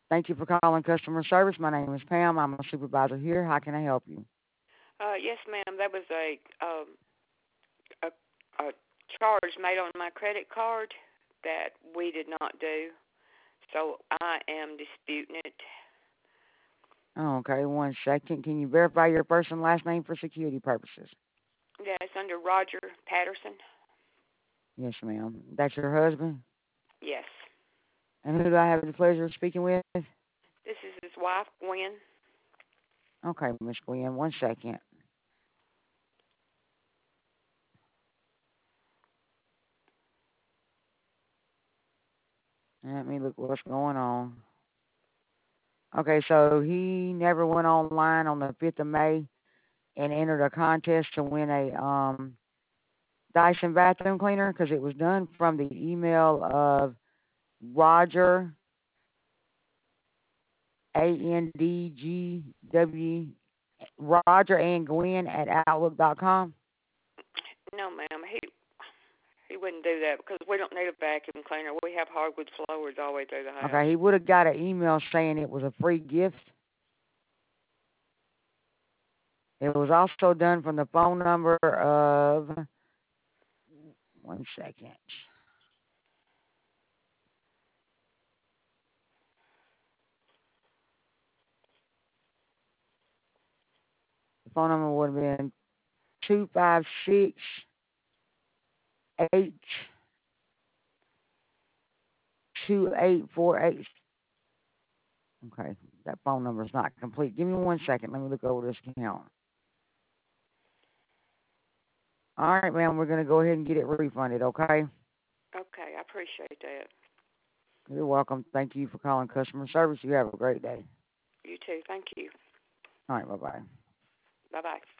Thank you for calling customer service. My name is Pam. I'm a supervisor here. How can I help you? Yes, ma'am. That was a a charge made on my credit card that we did not do, so I am disputing it. Okay, one second. Can you verify your first and last name for security purposes? Yeah, it's under Roger Patterson. Yes, ma'am. That's your husband? Yes, And who do I have the pleasure of speaking with? this is his wife, Gwen. Okay, Miss Gwen, one second. Let me look what's going on. Okay, so he never went online on the 5th of May and entered a contest to win a Dyson vacuum cleaner because it was done from the email of Roger ANDGW Roger and Gwen at Outlook.com. No, ma'am. He wouldn't do that because we don't need a vacuum cleaner. We have hardwood floors all the way through the house. Okay, he would have got an email saying it was a free gift. It was also done from the phone number of, one second. The phone number would have been 256-82848. Okay, that phone number is not complete. Give me one second. Let me look over this account. All right, ma'am, we're going to go ahead and get it refunded, okay? Okay, I appreciate that. You're welcome. Thank you for calling customer service. You have a great day. You too. Thank you. All right, bye-bye. Bye bye.